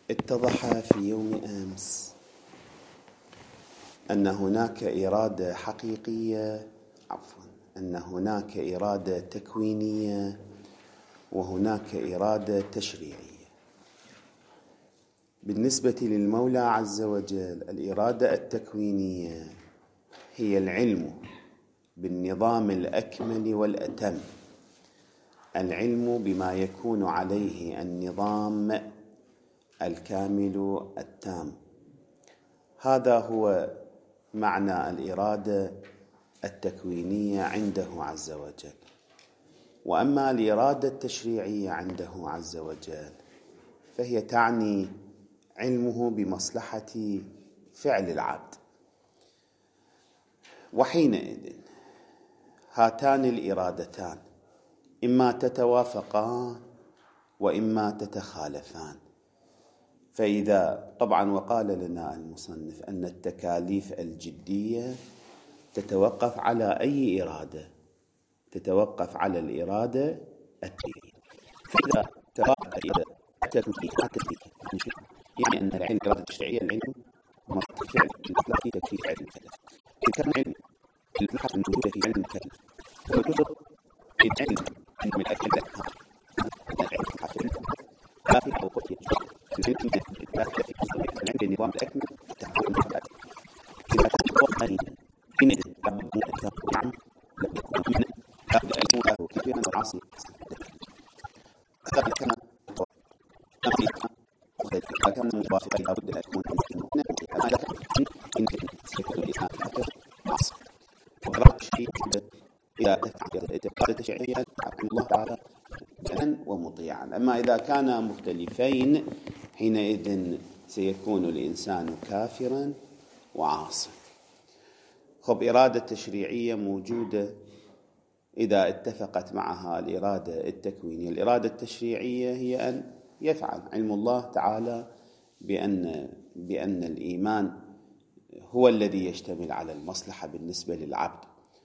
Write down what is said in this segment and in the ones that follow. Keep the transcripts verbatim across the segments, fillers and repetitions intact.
اتضح في يوم أمس أن هناك إرادة حقيقية عفوا أن هناك إرادة تكوينية وهناك إرادة تشريعية. بالنسبة للمولى عز وجل الإرادة التكوينية هي العلم بالنظام الأكمل والأتم، العلم بما يكون عليه النظام الكامل التام. هذا هو معنى الإرادة التكوينية عنده عز وجل. وأما الإرادة التشريعية عنده عز وجل فهي تعني علمه بمصلحة فعل العبد. وحينئذ هاتان الإرادتان إما تتوافقان وإما تتخالفان. فإذا طبعا وقال لنا المصنف أن التكاليف الجدية تتوقف على أي إرادة؟ تتوقف على الإرادة التكوينية. فإذا توافق الإرادة التكوينية يعني أن العلم الإرادة التشريعية العلم مصدر فعل الإطلاق تكفير علم المكلف. إن كان علم المصلحة الموجودة في علم المكلف وتوجد العلم من الأكل العلم الحاصل لا في حقوقه العلم العلم بالنظام الأكمل تحقق المحبات. إذا كان قرآنيا حينئذ لابد أن يكون نعم لم يكون مؤمنا لابد أن يكون له كثيرا وعاصيا. هذا كما إذا كان موافقا لابد أن يكون مؤمنا هذا إن سيكون الإنسان حتى معصي. وقرأت الشيء إذا اعتقاد التشريعية عن الله تعالى مؤمنا ومطيعا. أما إذا كانا مختلفين حينئذ سيكون الإنسان كافرا وعاصيا. خب إرادة تشريعية موجودة إذا اتفقت معها الإرادة التكوينية. الإرادة التشريعية هي أن يفعل علم الله تعالى بأن بأن الإيمان هو الذي يشتمل على المصلحة بالنسبة للعبد،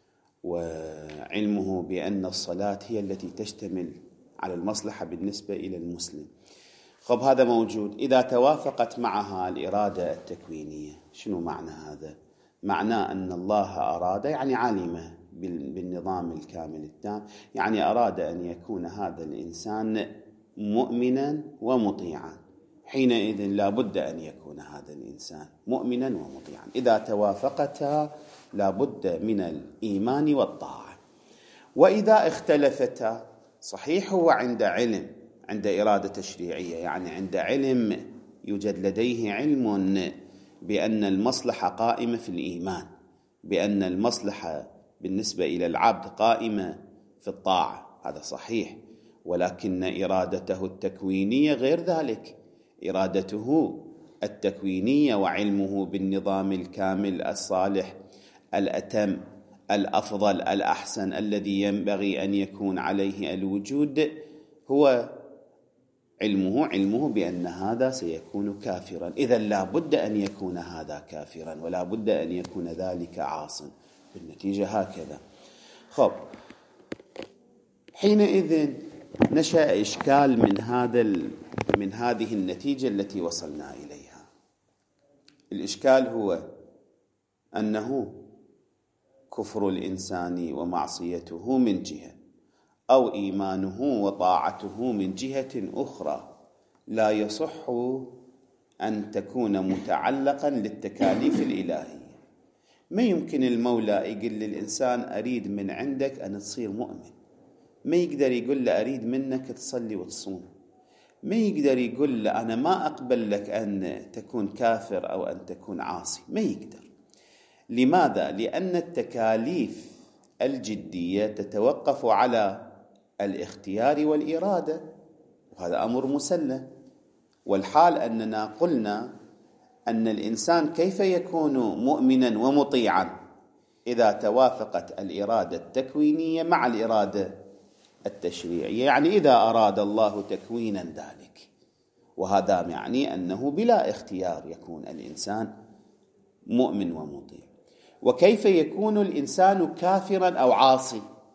وعلمه بأن الصلاة هي التي تشتمل على المصلحة بالنسبة إلى المسلم. خب هذا موجود. إذا توافقت معها الإرادة التكوينية شنو معنى هذا؟ معناه أن الله أراد يعني علمه بالنظام الكامل التام، يعني أراد أن يكون هذا الإنسان مؤمنا ومطيعا. حينئذ لا بد أن يكون هذا الإنسان مؤمنا ومطيعا. إذا توافقتا لا بد من الإيمان والطاعة. وإذا اختلفتا صحيح هو عند علم عند إرادة تشريعية، يعني عند علم يوجد لديه علم بأن المصلحة قائمة في الإيمان، بأن المصلحة بالنسبة إلى العبد قائمة في الطاعة، هذا صحيح. ولكن إرادته التكوينية غير ذلك. إرادته التكوينية وعلمه بالنظام الكامل الصالح الأتم الأفضل الأحسن الذي ينبغي أن يكون عليه الوجود هو علمه علمه بأن هذا سيكون كافرا. إذن لا بد أن يكون هذا كافرا ولا بد أن يكون ذلك عاصا. بالنتيجة هكذا. خب حينئذ نشأ إشكال من هذا من هذه النتيجة التي وصلنا إليها. الإشكال هو أنه كفر الإنسان ومعصيته من جهة، أو إيمانه وطاعته من جهة أخرى، لا يصح أن تكون متعلقا للتكاليف الإلهية. ما يمكن المولى يقول للإنسان أريد من عندك أن تصير مؤمن، ما يقدر يقول له أريد منك تصلي وتصوم، ما يقدر يقول له أنا ما أقبل لك أن تكون كافر أو أن تكون عاصي، ما يقدر. لماذا؟ لأن التكاليف الجدية تتوقف على الاختيار والإرادة، وهذا أمر مسلم. والحال أننا قلنا أن الإنسان كيف يكون مؤمنا ومطيعا إذا توافقت الإرادة التكوينية مع الإرادة التشريعية. يعني إذا أراد الله تكوينا ذلك، وهذا يعني أنه بلا اختيار يكون الإنسان مؤمن ومطيع. وكيف يكون الإنسان كافرا أو عاصي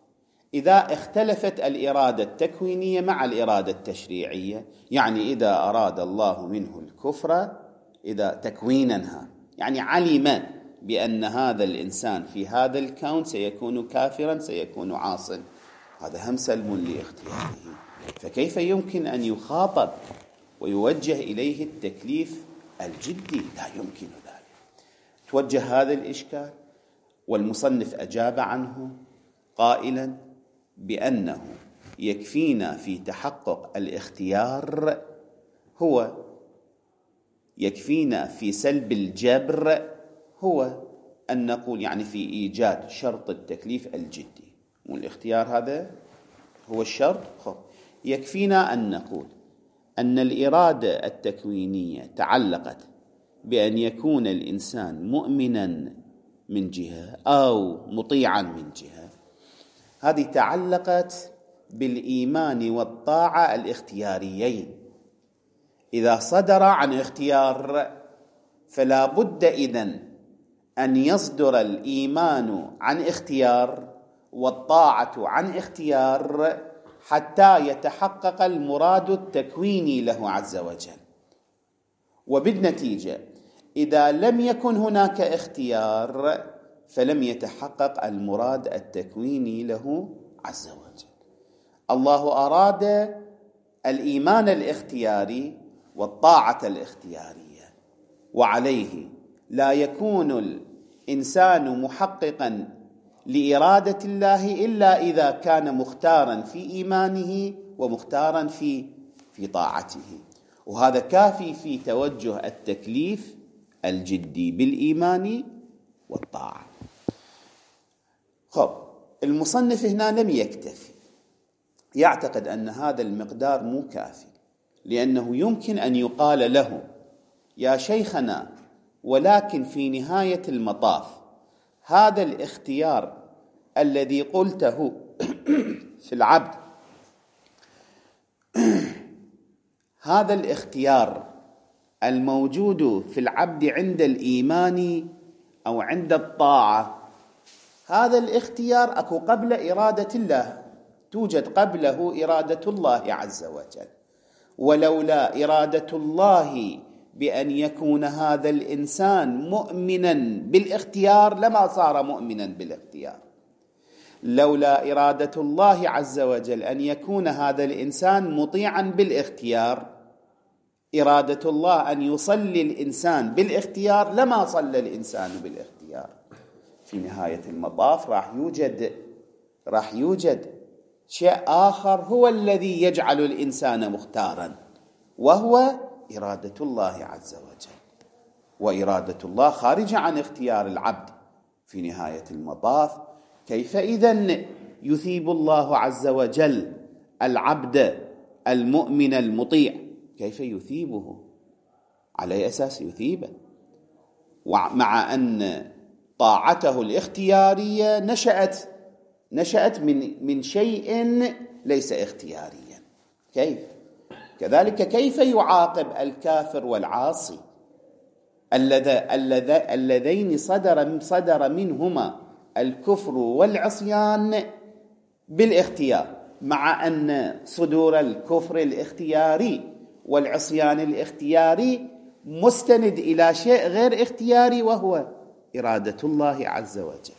إذا اختلفت الإرادة التكوينية مع الإرادة التشريعية، يعني إذا أراد الله منه الكفر إذا تكوينها، يعني علم بأن هذا الإنسان في هذا الكون سيكون كافرا سيكون عاصا، هذا هم سلم لاختياره، فكيف يمكن أن يخاطب ويوجه إليه التكليف الجدي؟ لا يمكن ذلك. توجه هذا الإشكال، والمصنف أجاب عنه قائلا بأنه يكفينا في تحقق الاختيار، هو يكفينا في سلب الجبر هو أن نقول يعني في إيجاد شرط التكليف الجدي، والاختيار هذا هو الشرط. خب يكفينا أن نقول أن الإرادة التكوينية تعلقت بأن يكون الإنسان مؤمنا من جهة أو مطيعا من جهة، هذه تعلقت بالإيمان والطاعة الاختياريين. إذا صدر عن اختيار فلا بد إذن أن يصدر الإيمان عن اختيار والطاعة عن اختيار حتى يتحقق المراد التكويني له عز وجل. وبالنتيجة إذا لم يكن هناك اختيار فلم يتحقق المراد التكويني له عز وجل. الله أراد الإيمان الاختياري والطاعة الاختيارية، وعليه لا يكون الإنسان محققا لإرادة الله إلا إذا كان مختارا في إيمانه ومختارا في في طاعته، وهذا كافي في توجه التكليف الجدي بالإيمان والطاعة. خب المصنف هنا لم يكتفي، يعتقد أن هذا المقدار مو كافي، لأنه يمكن أن يقال له يا شيخنا ولكن في نهاية المطاف هذا الاختيار الذي قلته في العبد هذا الاختيار الموجود في العبد عند الإيمان أو عند الطاعة، هذا الاختيار أكو قبل إرادة الله، توجد قبله إرادة الله عز وجل، ولولا إرادة الله بأن يكون هذا الإنسان مؤمنا بالاختيار لما صار مؤمنا بالاختيار. لولا إرادة الله عز وجل أن يكون هذا الإنسان مطيعا بالاختيار، إرادة الله أن يصلي الإنسان بالاختيار لما صلى الإنسان بالاختيار. في نهاية المطاف راح يوجد راح يوجد شيء آخر هو الذي يجعل الإنسان مختارا، وهو إرادة الله عز وجل، وإرادة الله خارجة عن اختيار العبد. في نهاية المطاف كيف إذن يثيب الله عز وجل العبد المؤمن المطيع؟ كيف يثيبه؟ على أي أساس يثيبه؟ ومع أن طاعته الاختيارية نشأت نشأت من من شيء ليس اختياريا. كيف؟ كذلك كيف يعاقب الكافر والعاصي اللذين صدر صدر منهما الكفر والعصيان بالاختيار، مع أن صدور الكفر الاختياري والعصيان الاختياري مستند إلى شيء غير اختياري وهو إرادة الله عز وجل.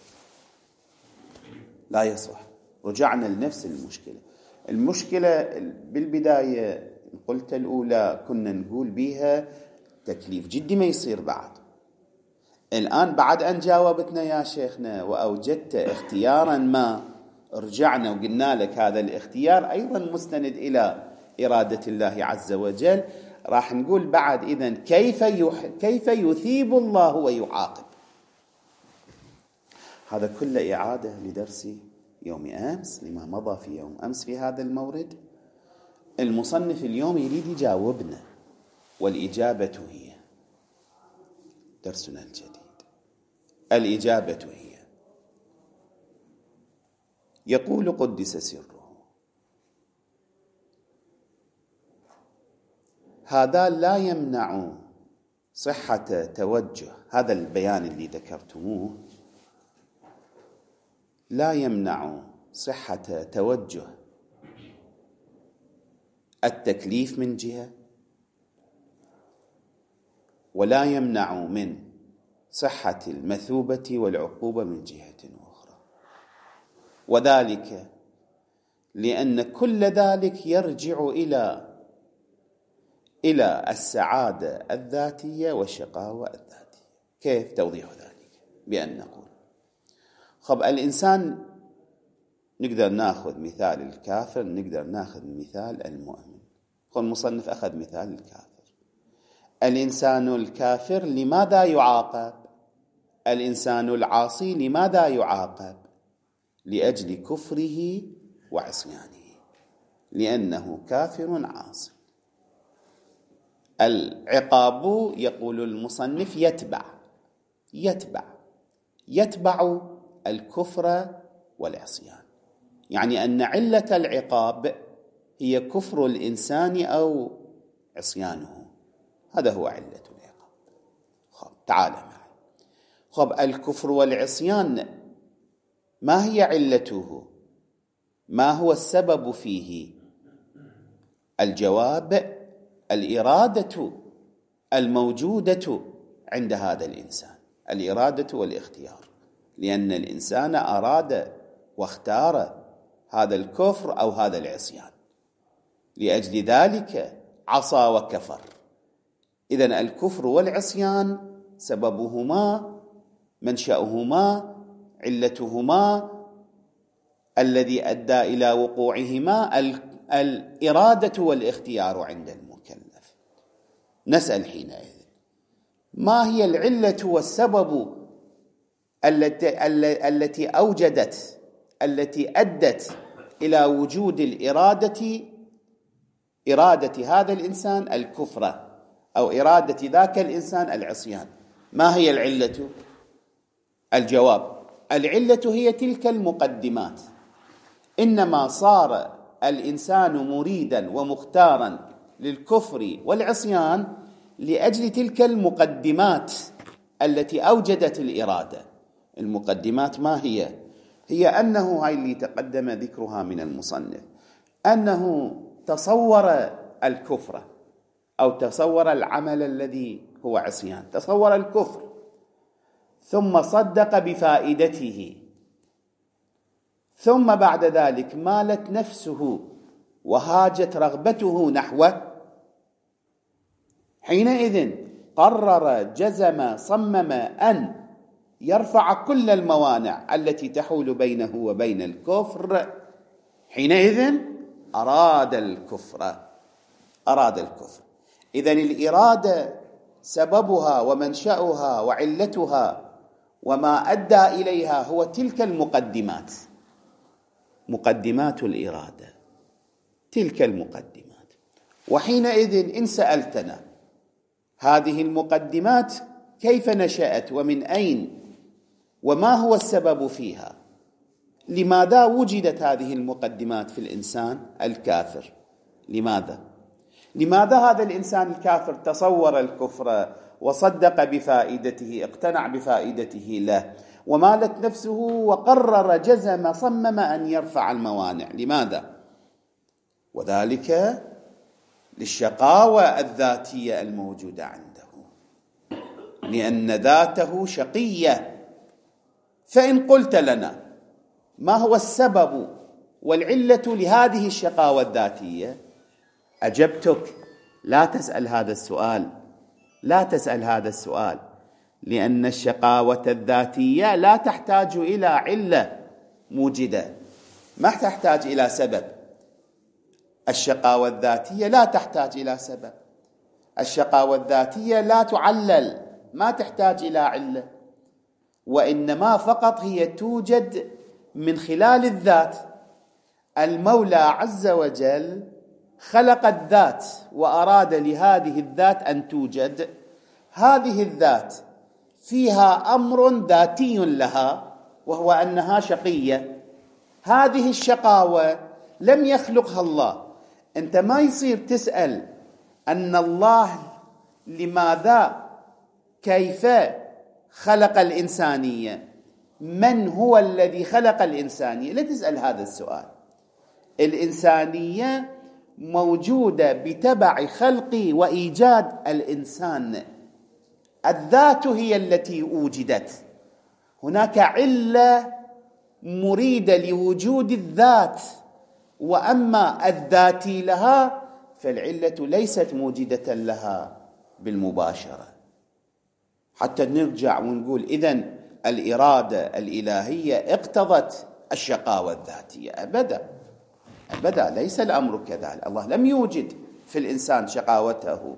لا يصح. رجعنا لنفس المشكلة. المشكلة بالبداية قلت الأولى كنا نقول بيها تكليف جدي ما يصير بعد. الآن بعد أن جاوبتنا يا شيخنا وأوجدت اختيارا ما، رجعنا وقلنا لك هذا الاختيار أيضا مستند إلى إرادة الله عز وجل. راح نقول بعد إذن كيف يح... كيف يثيب الله ويعاقب. هذا كله إعادة لدرس يوم أمس لما مضى في يوم أمس في هذا المورد. المصنف اليوم يريد يجاوبنا، والإجابة هي درسنا الجديد. الإجابة هي يقول قدس سره: هذا لا يمنع صحة توجه هذا البيان اللي ذكرتموه، لا يمنع صحة توجه التكليف من جهة، ولا يمنع من صحة المثوبة والعقوبة من جهة أخرى، وذلك لأن كل ذلك يرجع إلى إلى السعادة الذاتية والشقاوة الذاتية. كيف توضيح ذلك؟ بأن نقول خب الإنسان، نقدر ناخذ مثال الكافر، نقدر ناخذ مثال المؤمن. المصنف أخذ مثال الكافر. الإنسان الكافر لماذا يعاقب؟ الإنسان العاصي لماذا يعاقب؟ لأجل كفره وعصيانه، لأنه كافر عاصي. العقاب يقول المصنف يتبع يتبع يتبع الكفر والعصيان، يعني أن علة العقاب هي كفر الإنسان أو عصيانه، هذا هو علة العقاب. خب تعال معي. خب الكفر والعصيان ما هي علته؟ ما هو السبب فيه؟ الجواب الإرادة الموجودة عند هذا الإنسان، الإرادة والاختيار، لأن الإنسان أراد واختار هذا الكفر أو هذا العصيان، لأجل ذلك عصى وكفر. إذن الكفر والعصيان سببهما، منشأهما، علتهما، الذي أدى إلى وقوعهما الإرادة والاختيار عند المكلف. نسأل حينئذ ما هي العلة والسبب التي التي أوجدت التي أدت إلى وجود الإرادة، إرادة هذا الإنسان الكفر أو إرادة ذاك الإنسان العصيان؟ ما هي العلة؟ الجواب العلة هي تلك المقدمات. إنما صار الإنسان مريدا ومختارا للكفر والعصيان لأجل تلك المقدمات التي أوجدت الإرادة. المقدمات ما هي؟ هي أنه، هاي اللي تقدم ذكرها من المصنف، أنه تصور الكفر أو تصور العمل الذي هو عصيان، تصور الكفر ثم صدق بفائدته، ثم بعد ذلك مالت نفسه وهاجت رغبته نحوه، حينئذ قرر جزم صمم أن يرفع كل الموانع التي تحول بينه وبين الكفر. حينئذ أراد الكفر أراد الكفر إذن الإرادة سببها ومنشأها وعلتها وما أدى إليها هو تلك المقدمات، مقدمات الإرادة، تلك المقدمات. وحينئذ إن سألتنا هذه المقدمات كيف نشأت ومن أين وما هو السبب فيها؟ لماذا وجدت هذه المقدمات في الإنسان الكافر؟ لماذا؟ لماذا هذا الإنسان الكافر تصور الكفر وصدق بفائدته، اقتنع بفائدته له، ومالت نفسه وقرر جزم صمم أن يرفع الموانع؟ لماذا؟ وذلك للشقاوة الذاتية الموجودة عنده، لأن ذاته شقية. فإن قلت لنا ما هو السبب والعلة لهذه الشقاوة الذاتية، أجبتك لا تسأل هذا السؤال، لا تسأل هذا السؤال، لأن الشقاوة الذاتية لا تحتاج إلى علة موجدة، ما تحتاج إلى سبب. الشقاوة الذاتية لا تحتاج إلى سبب، الشقاوة الذاتية لا تعلل، ما تحتاج إلى علة، وإنما فقط هي توجد من خلال الذات. المولى عز وجل خلق الذات وأراد لهذه الذات أن توجد. هذه الذات فيها أمر ذاتي لها وهو أنها شقية. هذه الشقاوة لم يخلقها الله. أنت ما يصير تسأل أن الله لماذا كيف خلق الإنسانية، من هو الذي خلق الإنسانية؟ لا تسأل هذا السؤال. الإنسانية موجودة بتبع خلق وإيجاد الإنسان. الذات هي التي وجدت. هناك علة مريدة لوجود الذات، وأما الذاتي لها فالعلة ليست موجدة لها بالمباشرة. حتى نرجع ونقول إذن الإرادة الإلهية اقتضت الشقاوة الذاتية؟ أبدا أبدا، ليس الأمر كذلك. الله لم يوجد في الإنسان شقاوته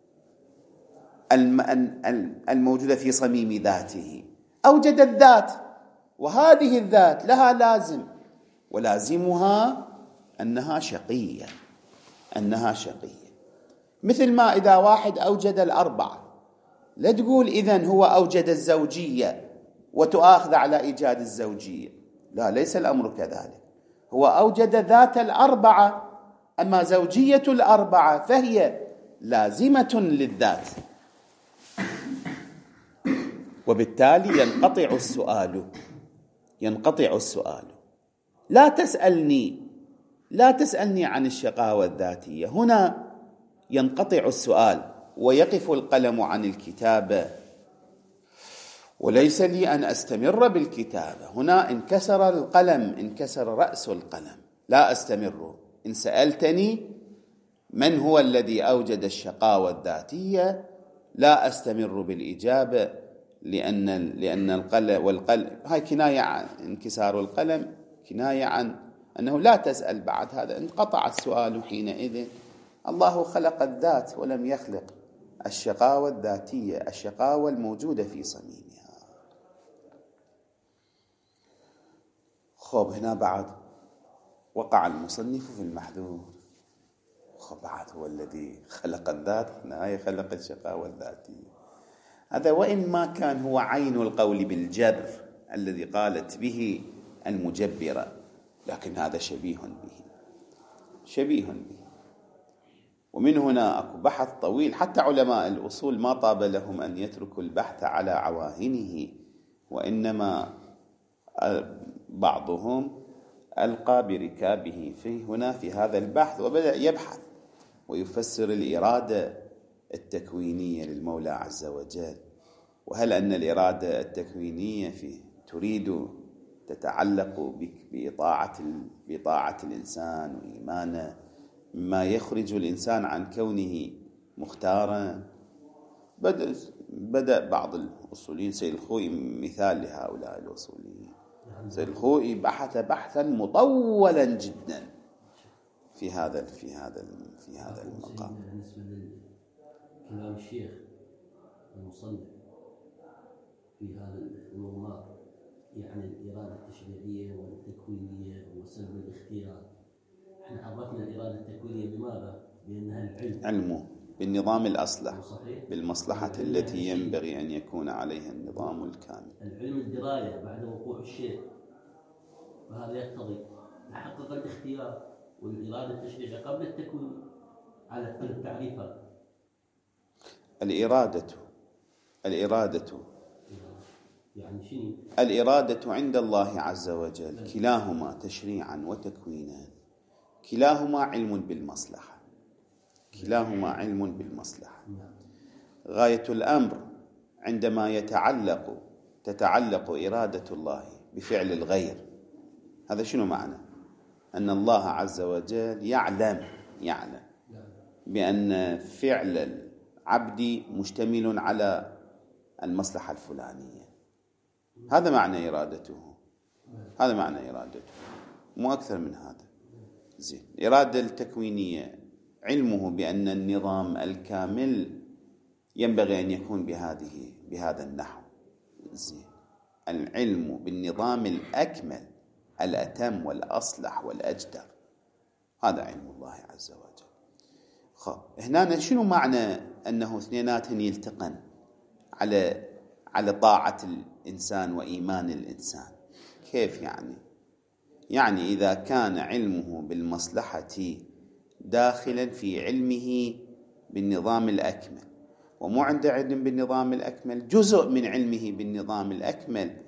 الموجودة في صميم ذاته، أوجد الذات، وهذه الذات لها لازم، ولازمها أنها شقية، أنها شقية. مثل ما إذا واحد أوجد الأربعة، لا تقول إذن هو أوجد الزوجية وتؤاخذ على إيجاد الزوجية. لا، ليس الأمر كذلك. هو أوجد ذات الأربعة، أما زوجية الأربعة فهي لازمة للذات. وبالتالي ينقطع السؤال ينقطع السؤال لا تسألني لا تسألني عن الشقاوة الذاتية. هنا ينقطع السؤال ويقف القلم عن الكتابة، وليس لي أن أستمر بالكتابة. هنا انكسر القلم، انكسر رأس القلم، لا أستمر. إن سألتني من هو الذي أوجد الشقاوة الذاتية لا أستمر بالإجابة، لأن لأن القلم والقلم هاي كناية عن انكسار القلم، كناية عن أنه لا تسأل بعد هذا. انقطع السؤال حينئذ. الله خلق الذات ولم يخلق الشقاوة الذاتية، الشقاوة الموجودة في صميمها. خب هنا بعد وقع المصنف في المحذور. خب بعد هو الذي خلق الذات، هنا خلق الشقاوة الذاتية. هذا وإن ما كان هو عين القول بالجبر الذي قالت به المجبرة، لكن هذا شبيه به شبيه به ومن هنا أكو بحث طويل. حتى علماء الأصول ما طاب لهم أن يتركوا البحث على عواهنه، وإنما بعضهم ألقى بركابه في هنا في هذا البحث، وبدأ يبحث ويفسر الإرادة التكوينية للمولى عز وجل. وهل أن الإرادة التكوينية فيه تريد تتعلق بطاعة بطاعة الإنسان وإيمانه، مما يخرج الإنسان عن كونه مختارا. بدأ, بدأ بعض الأصوليين، سيد الخوئي مثال لهؤلاء الأصوليين، سيد الخوئي بحث بحثا مطولا جدا في هذا في هذا في هذا المقام. بالنسبة لكلام الشيخ المصنف في هذا الموضوع، يعني الإرادة التشريعية والتكوينية وسلب الاختيار، احنا عرفنا الإرادة التكوينية لماذا؟ لأنها العلم، علمه بالنظام الأصلح، بالمصلحة التي ينبغي أن يكون عليها النظام الكامل. العلم الدراية بعد وقوع الشيء، وهذا يقتضي تحقق الاختيار والإرادة التشريعية قبل التكوين على التعريفات. الإرادة الإرادة يعني شنو؟ الإرادة عند الله عز وجل كلاهما تشريعا وتكوينا، كلاهما علم بالمصلحة، كلاهما علم بالمصلحة. غاية الأمر عندما يتعلق تتعلق إرادة الله بفعل الغير، هذا شنو معنى؟ أن الله عز وجل يعلم يعلم بأن فعل العبد مشتمل على المصلحة الفلانية. هذا معنى إرادته، هذا معنى إرادته، مو أكثر من هذا. زين. الإرادة التكوينية علمه بأن النظام الكامل ينبغي أن يكون بهذه بهذا النحو. زين. العلم بالنظام الأكمل الأتم والأصلح والأجدر، هذا علم الله عز وجل. خب هنا شنو معنى أنه اثنيناتهم يلتقن على على طاعة الإنسان وإيمان الإنسان؟ كيف يعني؟ يعني إذا كان علمه بالمصلحة داخلا في علمه بالنظام الأكمل، ومو عنده علم بالنظام الأكمل، جزء من علمه بالنظام الأكمل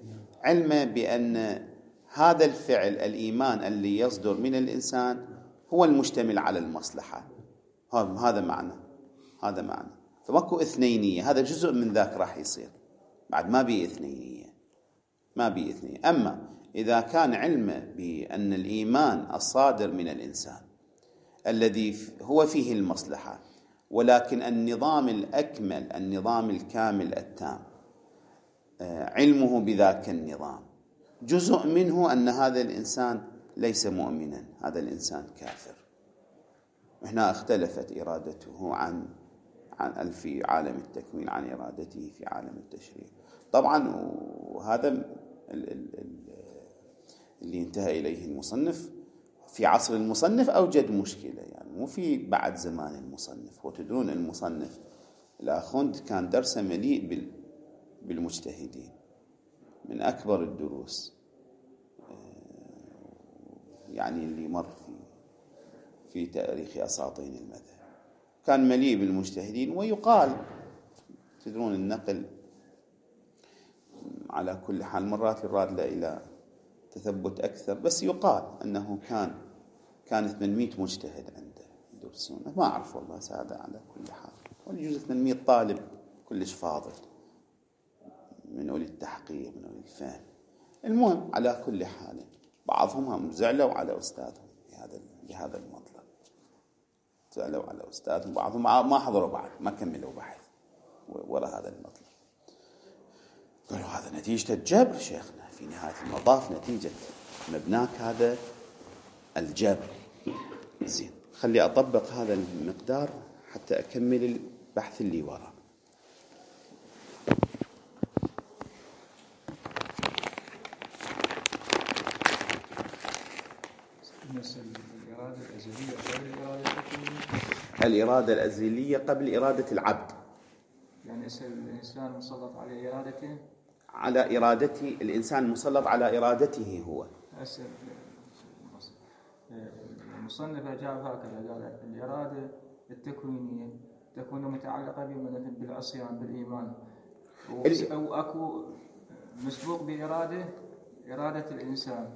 علمه بأن هذا الفعل الإيمان اللي يصدر من الإنسان هو المشتمل على المصلحة. هذا معنى هذا معنى فماكو اثنينية، هذا جزء من ذاك راح يصير، بعد ما بي اثنينية، ما بي اثنينية. أما إذا كان علمه بأن الإيمان الصادر من الإنسان الذي هو فيه المصلحة، ولكن النظام الأكمل، النظام الكامل التام، علمه بذاك النظام جزء منه أن هذا الإنسان ليس مؤمنا، هذا الإنسان كافر. هنا اختلفت إرادته عن عن في عالم التكوين عن إرادته في عالم التشريع. طبعا وهذا اللي انتهى إليه المصنف في عصر المصنف أوجد مشكلة، يعني مو في بعد زمان المصنف. وتدرون المصنف الآخوند كان درسه مليء بالمجتهدين، من أكبر الدروس يعني اللي مر في في تاريخ أساطين المذهب، كان مليء بالمجتهدين. ويقال، تدرون النقل على كل حال مرات يراد له إلى تثبت أكثر، بس يقال أنه كان كان ثمانمئة مجتهد عنده يدرسونه، ما أعرف والله سادة على كل حال، ويجوز ثمانمئة طالب كلش فاضل من أولي التحقيق من أولي الفهم. المهم على كل حال بعضهم هم زعلوا على أستاذهم بهذا بهذا المطلب، زعلوا على أستاذهم، بعضهم ما حضروا بعد، ما كملوا بحث وراء هذا المطلب. قالوا هذا نتيجة الجبر شيخنا، في نهاية المطاف نتيجة مبناك هذا الجبر. زين، خلي أطبق هذا المقدار حتى أكمل البحث اللي وراء. الإرادة الأزلية قبل إرادة العبد، يعني الإنسان مسلط على إرادته، على إرادته الإنسان مسلط على إرادته هو. أسأل المصنف أجاب هكذا، قال الإرادة التكوينية تكون متعلقة بالعصيان بالإيمان، أو أكو مسبوق بإرادة إرادة الإنسان،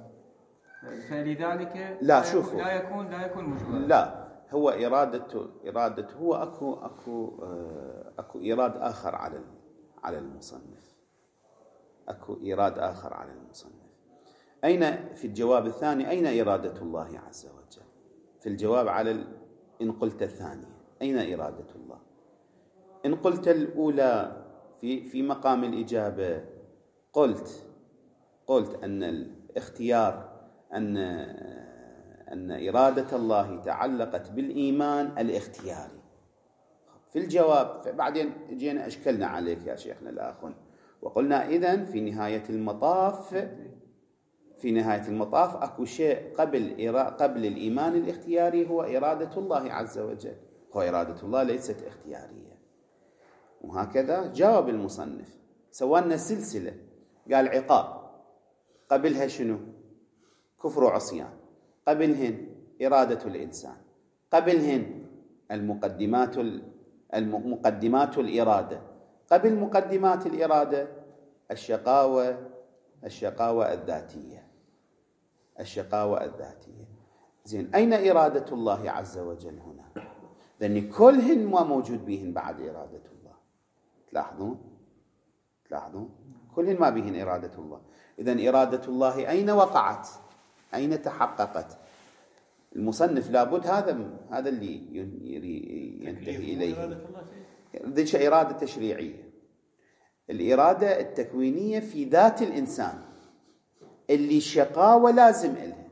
فلذلك لا شوفوا لا يكون لا يكون مجبرا. لا، هو إرادته إرادته هو أكو أكو أكو إيراد آخر على على المصنف، أكو إيراد آخر على المصنف. أين في الجواب الثاني أين إرادة الله عز وجل؟ في الجواب على إن قلت الثانية أين إرادة الله؟ إن قلت الأولى في في مقام الإجابة قلت قلت أن الاختيار أن أن إرادة الله تعلقت بالإيمان الاختياري. في الجواب بعدين جينا أشكلنا عليك يا شيخنا الآخون، وقلنا إذن في نهاية المطاف في نهاية المطاف أكو شيء قبل قبل الإيمان الاختياري هو إرادة الله عز وجل، هو إرادة الله ليست اختيارية. وهكذا جاوب المصنف، سوالنا سلسلة، قال عقاب، قبلها شنو؟ كفر وعصيان، قبلهن إرادة الإنسان، قبلهن المقدمات المقدمات الإرادة، قبل مقدمات الإرادة الشقاوة الشقاوة الذاتية الشقاوة الذاتية. زين، أين إرادة الله عز وجل هنا؟ لأن كلهن ما موجود بهن بعد إرادة الله. تلاحظون تلاحظون كلهن ما بهن إرادة الله. إذن إرادة الله أين وقعت؟ أين تحققت؟ المصنف لابد هذا هذا اللي ينتهي إليه. ذي إرادة تشريعية، الإرادة التكوينية في ذات الإنسان اللي شقاوة لازم إلها.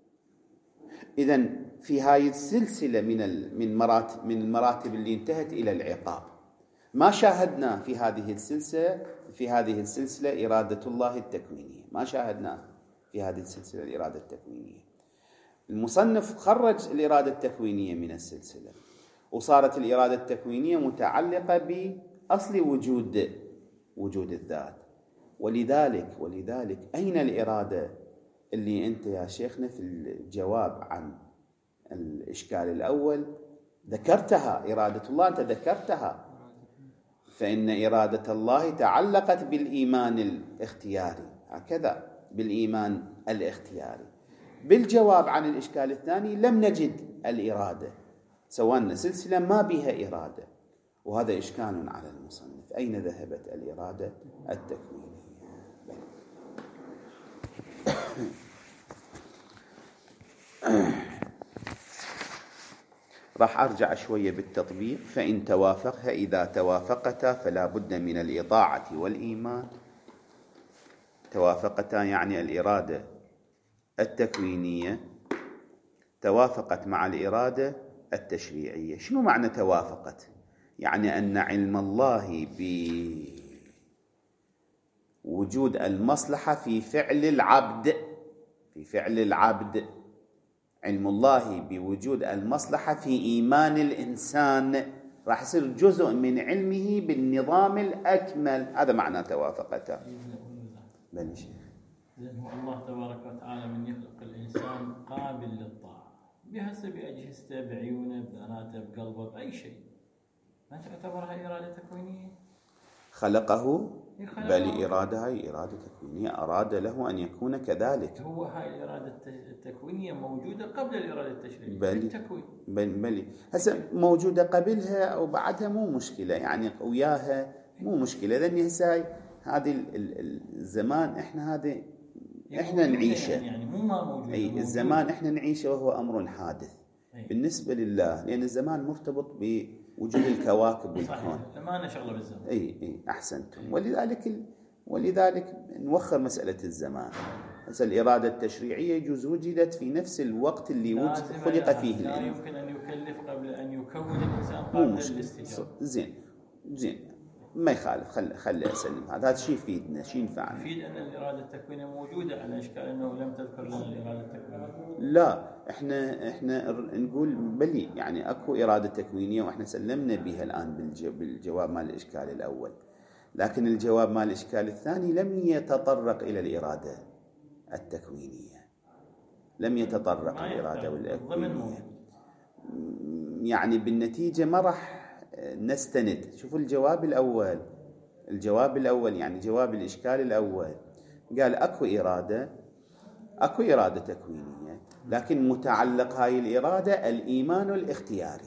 إذن في هاي السلسلة من من مراتب من المراتب اللي انتهت إلى العقاب، ما شاهدنا في هذه السلسلة في هذه السلسلة إرادة الله التكوينية، ما شاهدنا في هذه السلسلة الإرادة التكوينية. المصنف خرج الإرادة التكوينية من السلسلة، وصارت الإرادة التكوينية متعلقة بأصل وجود وجود الذات. ولذلك ولذلك أين الإرادة اللي أنت يا شيخنا في الجواب عن الإشكال الأول ذكرتها؟ إرادة الله أنت ذكرتها، فإن إرادة الله تعلقت بالإيمان الاختياري، هكذا بالإيمان الاختياري. بالجواب عن الإشكال الثاني لم نجد الإرادة، سوينا سلسلة ما بها إرادة، وهذا إشكال على المصنف. أين ذهبت الإرادة التكوينية؟ راح أرجع شوية بالتطبيق. فإن توافقها، إذا توافقتا فلا بد من الإطاعة والإيمان. توافقتا يعني الإرادة التكوينية توافقت مع الإرادة التشريعية. شنو معنى توافقت؟ يعني أن علم الله بوجود المصلحة في فعل العبد، في فعل العبد، علم الله بوجود المصلحة في إيمان الإنسان راح يصير جزء من علمه بالنظام الأكمل. هذا معنى توافقته. بل شيخ، لأنه الله تبارك وتعالى من يخلق الإنسان قابل للطاعة بحسب أجهزته، بعيونه، بذراته، بقلبه، بأي شيء. ما تعتبرها إرادة تكوينية؟ خلقه، بل إرادة هاي إرادة تكوينية، أراد له أن يكون كذلك. هو هاي الإرادة التكوينية موجودة قبل الإرادة التشريعية. بل بل بل هسه موجودة قبلها أو بعدها مو مشكلة، يعني وياها مو مشكلة، لأن هسه هاي هذه الزمان إحنا هذا إحنا نعيشه، يعني مو ما موجود. أي الزمان إحنا نعيشه وهو أمر حادث أي. بالنسبة لله، لأن الزمان مرتبط بوجود الكواكب والكون. ما نشغله بالزمان. أي أي أحسنتم. ولذلك ال... ولذلك نوخر مسألة الزمان. مثل الإرادة التشريعية يجوز وجدت في نفس الوقت اللي وجد خلق فيه لا الإنسان. يمكن أن يكلف قبل أن يكون الإنسان قابل للاستجابة. زين زين ما يخالف، خل خلي أسلم هذا هذا شيء يفيدنا، شيء ينفعنا. يفيد أن الإرادة التكوينية موجودة، على إشكال أنه لم تذكر لنا الإرادة التكوينية. لا، إحنا إحنا نقول بلي يعني أكو إرادة تكوينية وإحنا سلمنا بها الآن بالجواب مال الإشكال الأول، لكن الجواب مال الإشكال الثاني لم يتطرق إلى الإرادة التكوينية، لم يتطرق الإرادة والتكوينية. يعني بالنتيجة ما راح نستند. شوفوا الجواب الأول، الجواب الأول يعني جواب الإشكال الأول قال أكو إرادة، أكو إرادة تكوينية، لكن متعلق هاي الإرادة الإيمان الاختياري.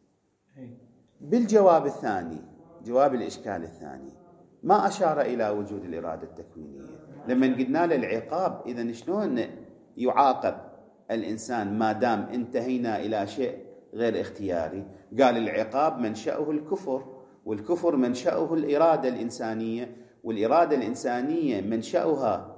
بالجواب الثاني، جواب الإشكال الثاني، ما أشار إلى وجود الإرادة التكوينية. لما قلنا له العقاب، إذن شلون يعاقب الإنسان ما دام انتهينا إلى شيء غير اختياري؟ قال العقاب منشأه الكفر، والكفر منشأه الإرادة الإنسانية، والإرادة الإنسانية منشأها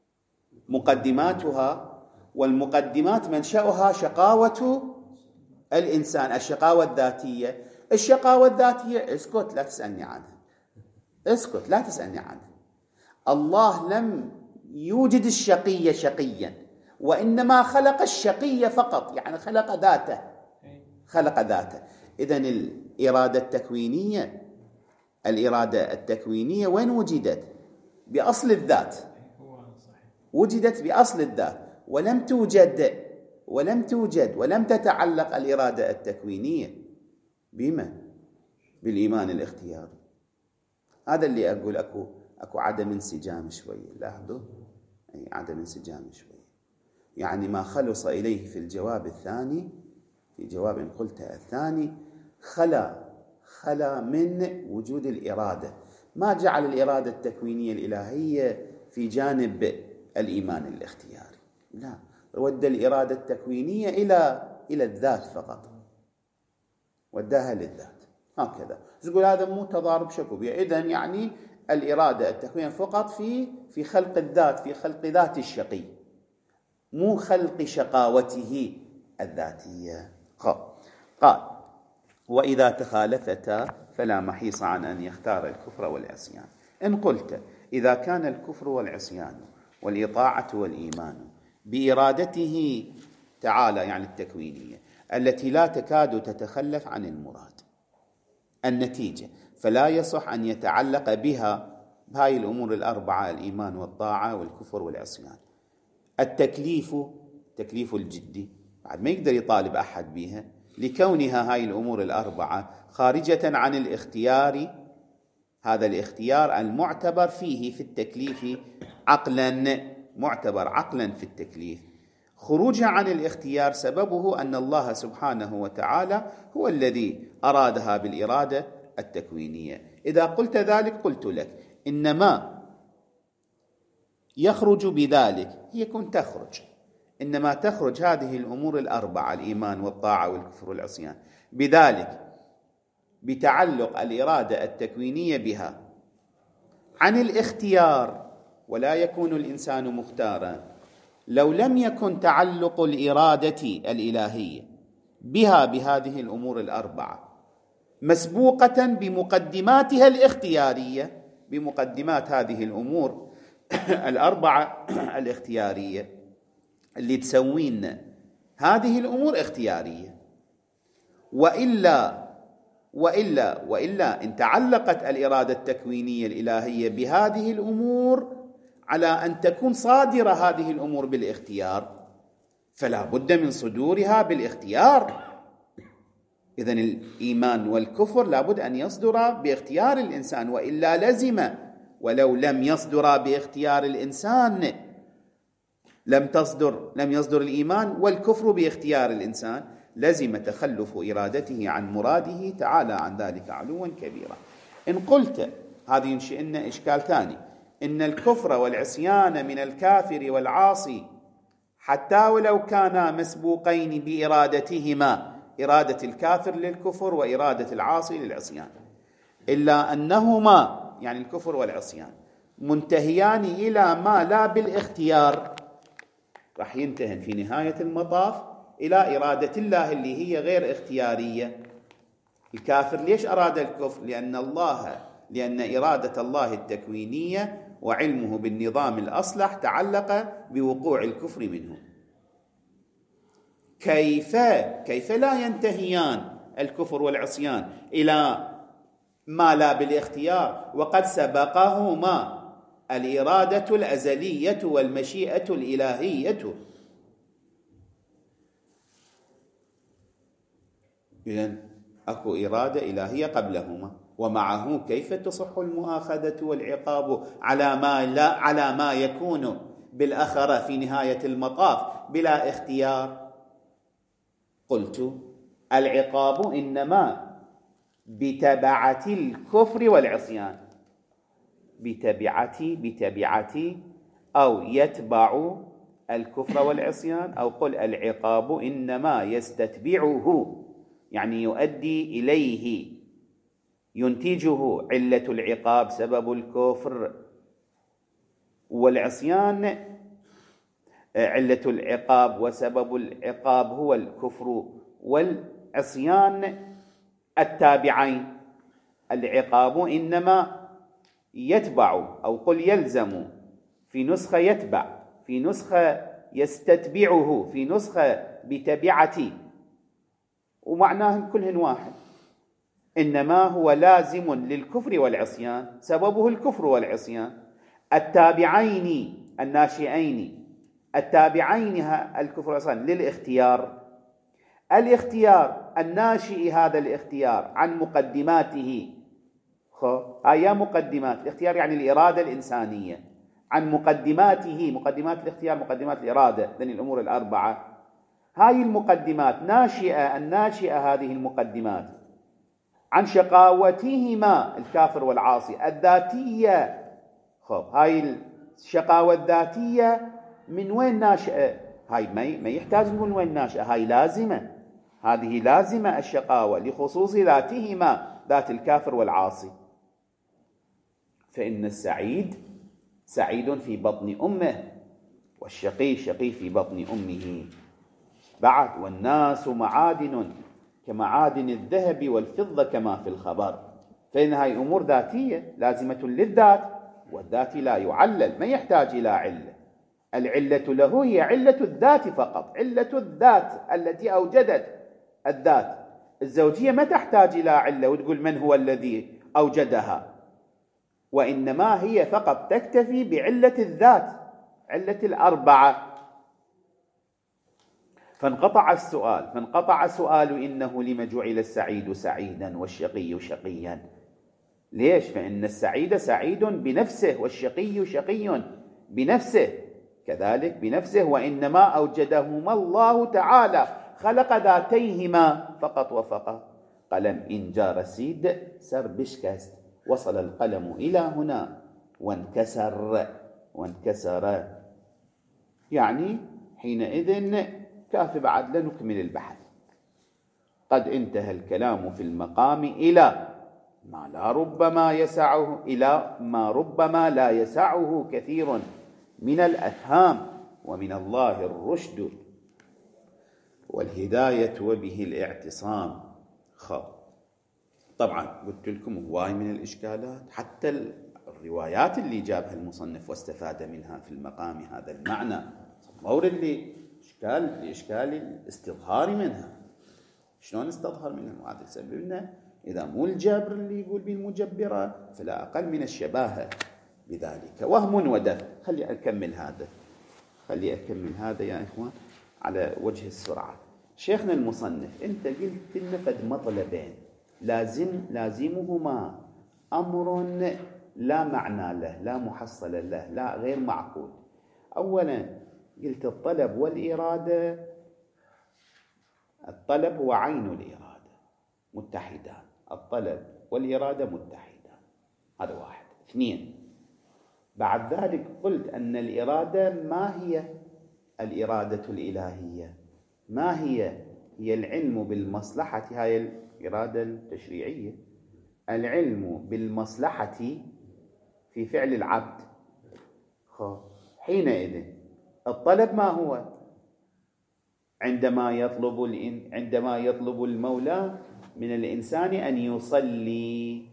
مقدماتها، والمقدمات منشأها شقاوة الإنسان، الشقاوة الذاتية. الشقاوة الذاتية اسكت لا تسألني عنها، اسكت لا تسألني عنها. الله لم يوجد الشقي شقيا، وإنما خلق الشقي فقط، يعني خلق ذاته، خلق ذاته. إذن الإرادة التكوينية، الإرادة التكوينية وين وجدت؟ بأصل الذات، وجدت بأصل الذات، ولم توجد ولم توجد ولم تتعلق الإرادة التكوينية بما؟ بالإيمان الاختياري. هذا اللي أقول أكو أكو عدم انسجام شوية، لاحظوا، أي عدم انسجام شوية. يعني ما خلص إليه في الجواب الثاني، في جواب قلت الثاني، خلا خلا من وجود الإرادة، ما جعل الإرادة التكوينية الإلهية في جانب الإيمان الاختياري، لا، ودى الإرادة التكوينية إلى إلى الذات فقط، وداها للذات هكذا. تقول هذا مو تضارب شكو بيه. إذن يعني الإرادة التكوينية فقط في في خلق الذات، في خلق ذات الشقي، مو خلق شقاوته الذاتية. قال وإذا تخالفتا فلا محيص عن أن يختار الكفر والعصيان. إن قلت إذا كان الكفر والعصيان والإطاعة والإيمان بإرادته تعالى يعني التكوينية التي لا تكاد تتخلف عن المراد، النتيجة فلا يصح أن يتعلق بها بهاي الأمور الأربعة، الإيمان والطاعة والكفر والعصيان. التكليف، تكليف الجدي، بعد ما يقدر يطالب أحد بها لكونها هاي الأمور الأربعة خارجة عن الاختيار، هذا الاختيار المعتبر فيه في التكليف عقلا، معتبر عقلا في التكليف. خروجها عن الاختيار سببه أن الله سبحانه وتعالى هو الذي أرادها بالإرادة التكوينية. إذا قلت ذلك قلت لك إنما يخرج بذلك، هي كن تخرج، إنما تخرج هذه الأمور الأربعة، الإيمان والطاعة والكفر والعصيان، بذلك بتعلق الإرادة التكوينية بها عن الاختيار، ولا يكون الإنسان مختارا لو لم يكن تعلق الإرادة الإلهية بها بهذه الأمور الأربعة مسبوقة بمقدماتها الاختيارية، بمقدمات هذه الأمور الأربعة الاختيارية اللي تسوين هذه الأمور اختيارية. وإلا وإلا وإلا إن تعلقت الإرادة التكوينية الإلهية بهذه الأمور على أن تكون صادرة هذه الأمور بالاختيار، فلا بد من صدورها بالاختيار. إذن الإيمان والكفر لا بد أن يصدر باختيار الإنسان، وإلا لزم ولو لم يصدر باختيار الإنسان لم تصدر لم يصدر الإيمان والكفر باختيار الإنسان، لزم تخلف إرادته عن مراده تعالى عن ذلك علوا كبيرا. إن قلت هذه ينشئ لنا إشكال ثاني، إن الكفر والعصيان من الكافر والعاصي حتى ولو كانا مسبوقين بإرادتهما، إرادة الكافر للكفر وإرادة العاصي للعصيان، إلا أنهما يعني الكفر والعصيان منتهيان إلى ما لا بالاختيار، راح ينتهن في نهاية المطاف إلى إرادة الله اللي هي غير اختيارية. الكافر ليش أراد الكفر؟ لأن الله لأن إرادة الله التكوينية وعلمه بالنظام الأصلح تعلق بوقوع الكفر منه. كيف كيف لا ينتهيان الكفر والعصيان إلى ما لا بالاختيار وقد سبقهما الإرادة الأزلية والمشيئة الإلهية؟ إذن أكو إرادة إلهية قبلهما، ومعه كيف تصح المؤاخذة والعقاب على ما لا على ما يكون بالأخرة في نهاية المطاف بلا اختيار؟ قلت العقاب إنما بتبعة الكفر والعصيان، بتبعة بتبعة أو يتبع الكفر والعصيان، أو قل العقاب إنما يستتبعه يعني يؤدي إليه، ينتجه علة العقاب سبب الكفر، والعصيان علة العقاب وسبب العقاب هو الكفر والعصيان التابعين. العقاب إنما يتبع أو قل يلزم، في نسخة يتبع، في نسخة يستتبعه، في نسخة بتبعتي، ومعناهم كلهن واحد، إنما هو لازم للكفر والعصيان، سببه الكفر والعصيان التابعين الناشئين التابعين الكفر والعصيان للاختيار. الاختيار الناشئ هذا الاختيار عن مقدماته، هيا مقدمات الاختيار يعني الإرادة الإنسانية، عن مقدماته، مقدمات الاختيار مقدمات الإرادة، لأن الأمور الأربعة هاي المقدمات ناشئة، الناشئة هذه المقدمات عن شقاوتهما الكافر والعاصي الذاتية. خب هاي الشقاوة الذاتية من وين ناشئة؟ هاي ما يحتاج نقول وين ناشئة، هاي لازمة، هذه لازمة الشقاوة لخصوص ذاتهما، ذات الكافر والعاصي. فإن السعيد سعيد في بطن أمه، والشقي شقي في بطن أمه. بعد والناس معادن كمعادن الذهب والفضة كما في الخبر. فإن هاي أمور ذاتية لازمة للذات، والذات لا يعلل، ما يحتاج إلى علة. العلة له هي علة الذات فقط، علة الذات التي أوجدت الذات. الزوجية ما تحتاج إلى علة وتقول من هو الذي أوجدها، وإنما هي فقط تكتفي بعلة الذات، علة الأربعة. فانقطع السؤال فانقطع سؤال إنه لما جعل السعيد سعيدا والشقي شقيا. ليش؟ فإن السعيد سعيد بنفسه والشقي شقي بنفسه كذلك بنفسه، وإنما أوجدهما الله تعالى، خلق ذاتيهما فقط وفقط. قلم إن جار سيد سر بشكست، وصل القلم إلى هنا وانكسر وانكسر يعني حينئذ كافي بعد لنكمل البحث. قد انتهى الكلام في المقام إلى ما لا ربما يسعه إلى ما ربما لا يسعه كثير من الأفهام، ومن الله الرشد والهداية وبه الاعتصام. خب طبعا قلت لكم هواي من الإشكالات، حتى الروايات اللي جابها المصنف واستفاد منها في المقام هذا المعنى مورد اللي إشكال لإشكال الاستظهار منها. شلون استظهر منها؟ وهذا يسبب لنا إذا مو الجبر اللي يقول بالمجبرة فلا أقل من الشباهة بذلك، وهم ودفع. خلي أكمل هذا خلي أكمل هذا يا إخوان على وجه السرعة. شيخنا المصنف أنت قلت لنا فد مطلبين لازم لازمهما أمر لا معنى له، لا محصل له، لا غير معقول. أولا قلت الطلب والإرادة، الطلب هو عين الإرادة متحدان، الطلب والإرادة متحدان، هذا واحد. اثنين بعد ذلك قلت أن الإرادة ما هي الإرادة الإلهية؟ ما هي؟ هي العلم بالمصلحة، هاي الإرادة التشريعية، العلم بالمصلحة في فعل العبد. حينئذ الطلب ما هو؟ عندما يطلب عندما يطلب المولى من الإنسان أن يصلي،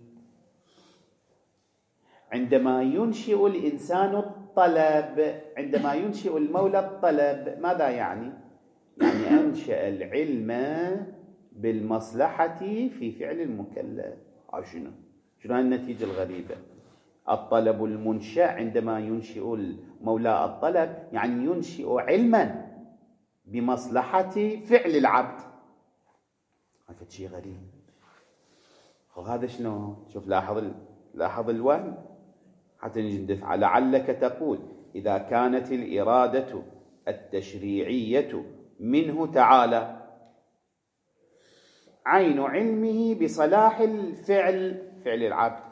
عندما ينشئ الإنسان الطلب، عندما ينشئ المولى الطلب ماذا يعني؟ يعني أنشأ العلم بالمصلحة في فعل المكلف. شنو؟ شنو النتيجة الغريبة؟ الطلب المنشأ عندما ينشئ المولى الطلب يعني ينشئ علما بمصلحة فعل العبد. هذا شيء غريب. وهذا شنو؟ شوف لاحظ ال... لاحظ الوهم حتى نجي ندفع. لعلك تقول إذا كانت الإرادة التشريعية منه تعالى عين علمه بصلاح الفعل فعل العبد،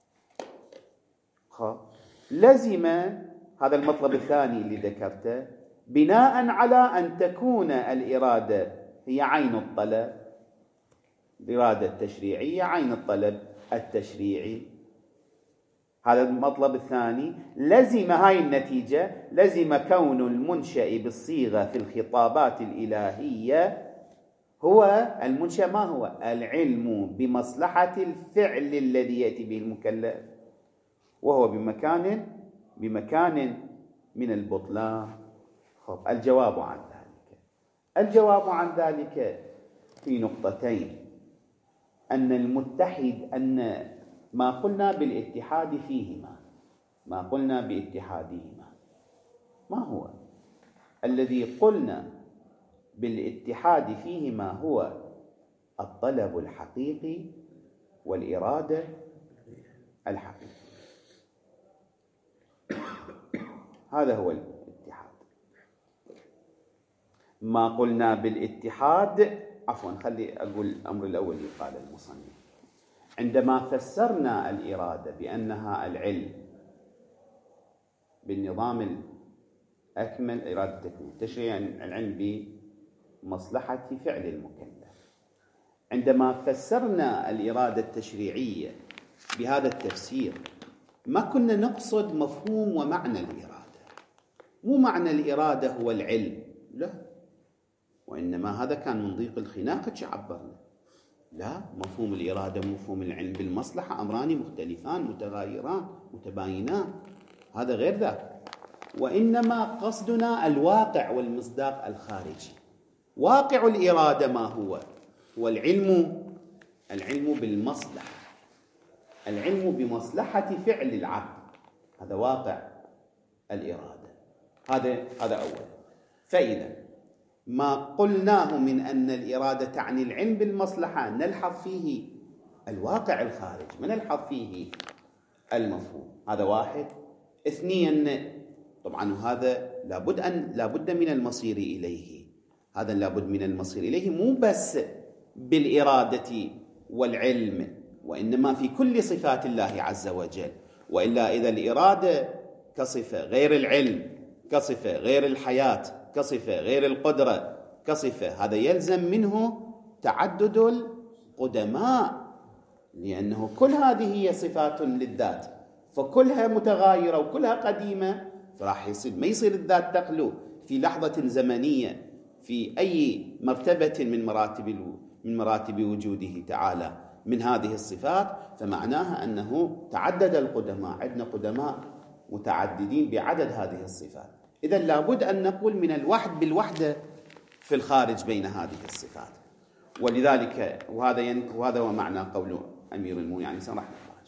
لزم هذا المطلب الثاني اللي ذكرته بناء على أن تكون الإرادة هي عين الطلب، الإرادة التشريعية عين الطلب التشريعي. هذا المطلب الثاني لزم هاي النتيجة، لزم كون المنشأ بالصيغة في الخطابات الإلهية هو المنشأ. ما هو؟ العلم بمصلحة الفعل الذي يأتي به المكلف، وهو بمكان بمكان من البطلان. خب الجواب عن ذلك الجواب عن ذلك في نقطتين. أن المتحد أن ما قلنا بالاتحاد فيهما ما قلنا باتحادهما ما هو؟ الذي قلنا بالاتحاد فيهما هو الطلب الحقيقي والإرادة الحقيقية. هذا هو الاتحاد. ما قلنا بالاتحاد عفوا خلي أقول الأمر الأول اللي قال المصنف. عندما فسرنا الإرادة بأنها العلم بالنظام الأكمل، إرادة التكوين تشريع العلم بمصلحة فعل المكلف، عندما فسرنا الإرادة التشريعية بهذا التفسير ما كنا نقصد مفهوم ومعنى الإرادة. مو معنى الإرادة هو العلم، لا، وإنما هذا كان من ضيق الخناقة عبرنا. لا، مفهوم الإرادة ومفهوم العلم بالمصلحة أمران مختلفان متغايران متباينان، هذا غير ذاك. وإنما قصدنا الواقع والمصداق الخارجي. واقع الإرادة ما هو؟ هو العلم العلم بالمصلحة، العلم بمصلحة فعل العبد، هذا واقع الإرادة. هذا هذا أول. فإذا ما قلناه من أن الإرادة تعني العلم بالمصلحة نلحظ فيه الواقع الخارجي، ما نلحظ فيه المفهوم. هذا واحد. اثنين طبعا هذا لابد أن لابد من المصير إليه، هذا لابد من المصير إليه مو بس بالإرادة والعلم، وإنما في كل صفات الله عز وجل. وإلا إذا الإرادة كصفة غير العلم، كصفة غير الحياة، كصفة غير القدرة، كصفة، هذا يلزم منه تعدد القدماء، لأنه كل هذه هي صفات للذات، فكلها متغايرة وكلها قديمة، فراح يصير ما يصير الذات تخلو في لحظة زمنية في أي مرتبة من مراتب من مراتب وجوده تعالى من هذه الصفات، فمعناها أنه تعدد القدماء، عندنا قدماء متعددين بعدد هذه الصفات. إذا لابد أن نقول من الوحد بالوحدة في الخارج بين هذه الصفات. ولذلك وهذا ين... وهذا هو معنى قول أمير المؤمنين يعني سنرح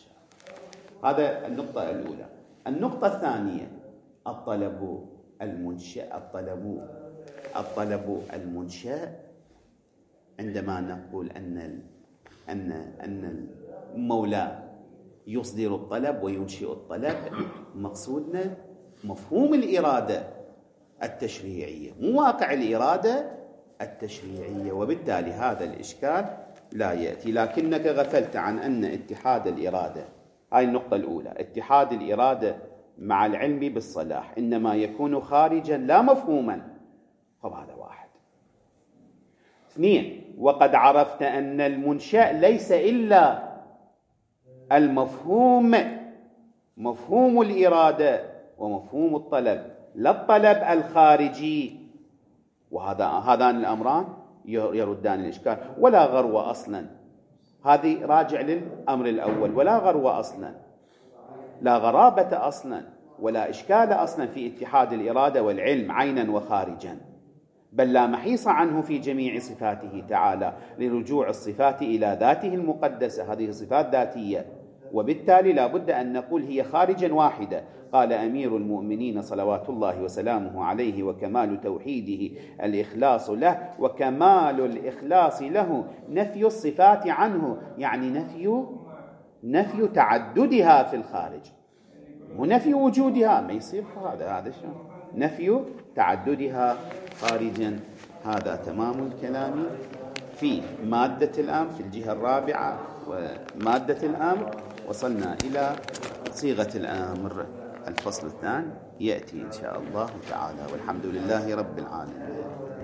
هذا النقطة الأولى. النقطة الثانية الطلب المنشأ الطلب الطلب المنشأ عندما نقول أن أن أن المولى يصدر الطلب وينشئ الطلب، مقصودنا مفهوم الإرادة التشريعية، مو واقع الإرادة التشريعية، وبالتالي هذا الإشكال لا يأتي. لكنك غفلت عن أن اتحاد الإرادة، هاي النقطة الأولى، اتحاد الإرادة مع العلم بالصلاح إنما يكون خارجا لا مفهوما. طب هذا واحد. اثنين، وقد عرفت أن المنشأ ليس إلا المفهوم، مفهوم الإرادة ومفهوم الطلب، لا الطلب الخارجي. وهذا هذان الأمران يردان الإشكال، ولا غرو أصلا. هذه راجع للأمر الأول، ولا غرو أصلا، لا غرابة أصلا ولا إشكال أصلا في اتحاد الإرادة والعلم عينا وخارجا، بل لا محيص عنه في جميع صفاته تعالى لرجوع الصفات إلى ذاته المقدسة. هذه صفات ذاتية، وبالتالي لا بد أن نقول هي خارجا واحدة. قال أمير المؤمنين صلوات الله وسلامه عليه: وكمال توحيده الإخلاص له، وكمال الإخلاص له نفي الصفات عنه، يعني نفي نفي تعددها في الخارج، مو نفي وجودها، ما يصير هذا هذا شو نفي تعددها خارجا. هذا تمام الكلام في مادة الأمر في الجهة الرابعة ومادة الأمر. وصلنا إلى صيغة الأمر، الفصل الثاني يأتي إن شاء الله تعالى، والحمد لله رب العالمين.